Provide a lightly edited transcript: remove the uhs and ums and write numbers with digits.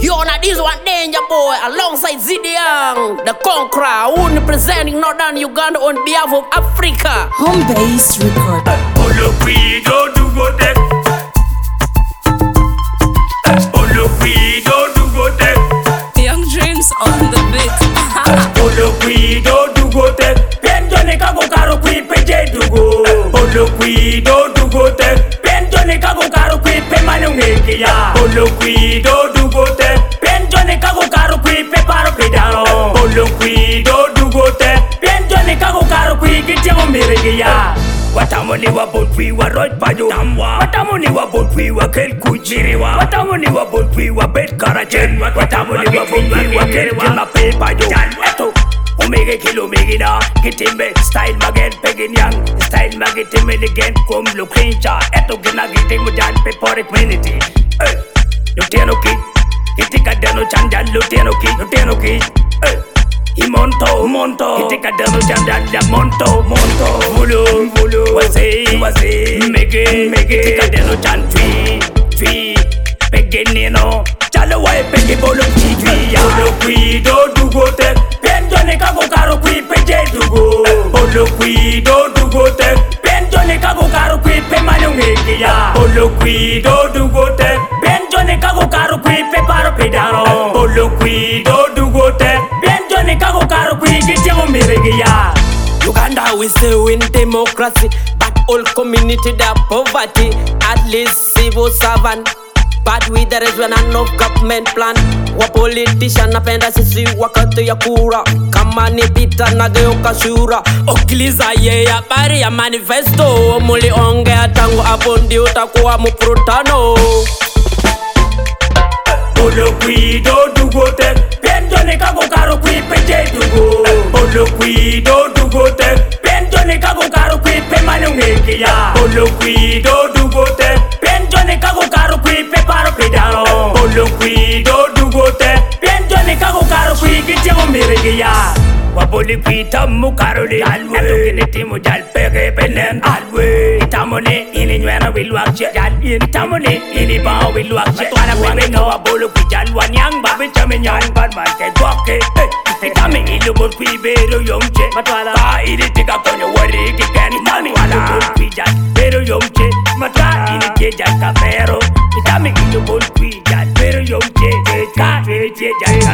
You on this one danger boy alongside Zidiang, the conqueror, who representing Northern Uganda on behalf of Africa. Home base record. Young Dreams on the beat. Watamoni wa botwi wa roj pajo tamwa. Watamoni wa botwi wa kel kujiriwa. Watamoni wa botwi wa bet karachen. Watamoni wa botwi wa kel kila pe pajo. Eto omege kilo megina kitimbe style magen pegin yang style magitimbe again kom lokrincha. Eto gina giting mujan pe porik minity. Luteno ki kitika deno chanjan luteno ki. Monto, kitika dano janda monto, vulu, wazi, mege, kitika dano jan twi, pegenino, chalo wae pege bolo twi, bolo kwi do dugote, penjone kago karo kwi peje dugo, bolo kwi do dugote, penjone kago karo kwi pe manungeki ya, bolo kwi do dugote, penjone kago karo kwi pe paro pedaro, bolo kwi do dugote. Uganda we say win democracy, but all community the poverty. At least civil servant, but with there is an no government plan. Wa politician napenda sisi wakati ya kura, kama ni pita na geuka shura. Okiliza ye habari ya manifesto, muliongea tangu hapo ndio utakuwa mprutano. Bolo kwi do dugote, penjone kago karo kwi peje dugo. Bolo kwi do dugote, penjone kago karo kwi pe manungeki ya. Bolo kwi do dugote, penjone kago karo kwi pe paro pedaro. Bolo kwi do dugote, penjone kago karo kwi kitego miregi ya. Waboli kwi tamu karoli alwe, atokine timu jal pege penen alwe. Itamone ini nywena wilwakche jal, itamone ini bao wilwakche. Matwana kweme no wabolo kwi jal wanyang babi chame nyang bad marke dwake. Tekame ilubol kwi bero yomche, matwana ka ili tika konyo wari kikeni mani. Ilubol kwi jal bero yomche, matwa ili jejal kamero. Itame ilubol kwi jal bero yomche, ka ili jejal kamero.